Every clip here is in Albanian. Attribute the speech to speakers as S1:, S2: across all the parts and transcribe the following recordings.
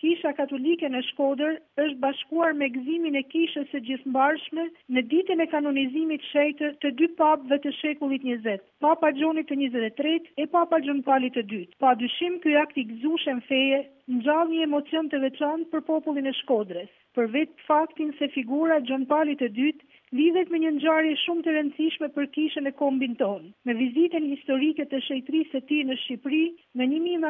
S1: Kisha Katolike në Shkodër është bashkuar me gëzimin e kishës së gjithëmbarshme në ditën e kanonizimit shenjtër të dy papëve të shekullit 20, Papa Gjoni të 23 e Papa Gjon Pali të dytë. Pa dyshim ky akt i gëzueshëm feje ngjall një emocion të veçantë për popullin e Shkodrës, për vetë faktin se figura Gjon Pali të dytë lidhet me një ngjarje shumë të rëndësishme për kishën e kombin tonë, me vizitën historike të shenjtërisë së tij në Shqipëri në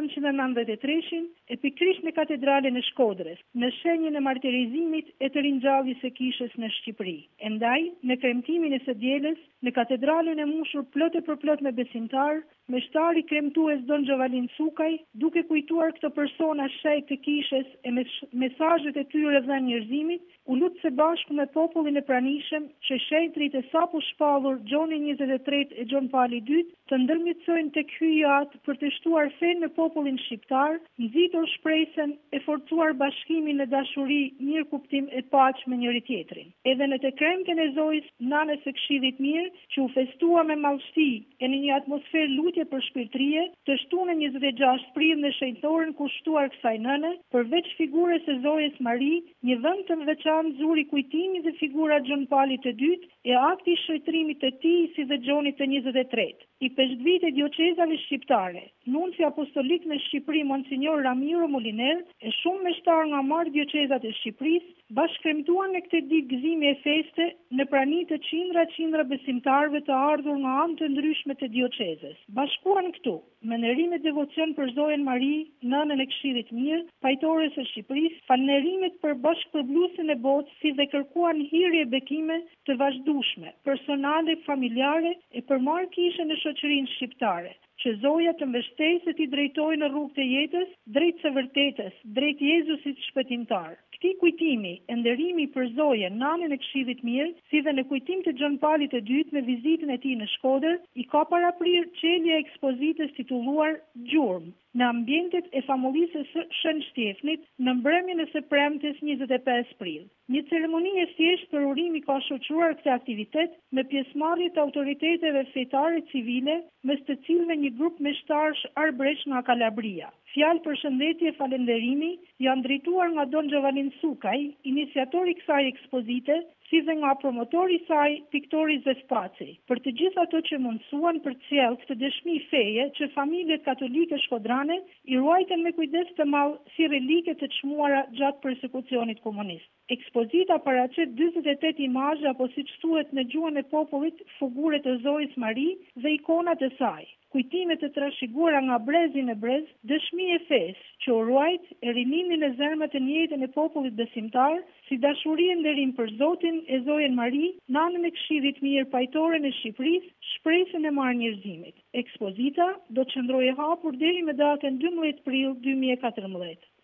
S1: 1993 e pikërisht në katedralen e Shkodrës, në shenjën e martirizimit e të ringjalljes së kishës në Shqipëri. Endaj, në kremtimin e së dielës, në katedralen e mbushur plot e përplot me besimtar, meshtari kremtues Don Giovalin Sukaj, duke kujtuar këto persona shenjtë të kishës e mesazhet e tyre dhënë njerëzimit, u lut së bashku me popullin e pranishëm që shenjtrit e sapo shpallur Gjoni 23 e Gjon Pali II të ndërmjetësojnë tek hyjja atë për të shtuar fenë në popullin shqiptar, nxitur shpresën e forcuar bashkimin në dashuri, mirëkuptim e paqe me njëri tjetrin. Edhe në të kremten e Zojës, nanës së Këshillit Mirë, që u festua me mallësi e në një atmosferë lutje për shpirtërie, të shtunën 26 prill në shenjtoren kushtuar kësaj nëne, përveç figurës së Zojës Mari, një vend të veçantë zuri kujtimi dhe figura Gjon Pali të dytë e akti i shëtrimit të tij si dhe Gjonit të 23. I peshqvite dioqezave shqiptare, nunci apostolik në Shqipëri Monsignor Ramiro Moliner e shumë meshtar nga marrë dioqezat e Shqipërisë bashkëkremtuan në këtë ditë gëzimi e feste në prani të qindra besimtarëve të ardhur nga anë të ndryshme të dioqezës. Bashkuan këtu me ndërime devocion për Zojen Mari, nënën e Këshillit Mirë, pajtores së Shqipërisë, falënderimet për bashkëpërblusjen e botës, si dhe kërkuan hyrje bekime të vazhdueshme, personale, familjare e përmarr kishën në shoqërinë shqiptare, që Zoja të mbështesë e t'i drejtojë në rrugë të jetës, drejt së vërtetës, drejt Jezusit shpëtimtar. Këtij kujtimi e nderimi për Zojen, nanën e Këshillit Mirë, si dhe në kujtim të Gjon Palit të dytë me vizitën e tij në Shkodër, i ka paraprirë çelja e ekspozitës titulluar Gjurmë në ambientet e famullisë së Shën Shtefnit në mbrëmjen e së premtes 25 prill. Një ceremoni e thjeshtë për urimi ka shoqëruar këtë aktivitet me pjesëmarrje të autoriteteve fetare civile, mes të cilëve një grup meshtarësh arbëresh nga Kalabria. Fjalë përshëndetje e falënderimi janë drejtuar nga Don Giovalin Sukaj, iniciatori i kësaj ekspozite, si dhe nga promotori i saj, Piktori Zespaci, për të gjithë ato që mundsuan për të sjellë këtë dëshmi feje që familjet katolike shkodrane i ruajtën me kujdes të madh si relike të çmuara gjatë përsekucionit komunist. Ekspozita paraqet 48 imazhe apo siç thuhet në gjuhën e popullit, fugure të Zojës Mari dhe ikonat e saj. Kujtimet e trashëguara nga brezi në brez, dëshmi e fesë që u ruajt e rininin e zemrat e njëjtën e popullit besimtar, si dashuri e nderim për Zotin e Zojen Mari, nanën e Këshillit Mirë, pajtoren e Shqipërisë, shpresën e marrënjerëzimit. Ekspozita do të qëndrojë hapur deri në datën 12 prill 2014.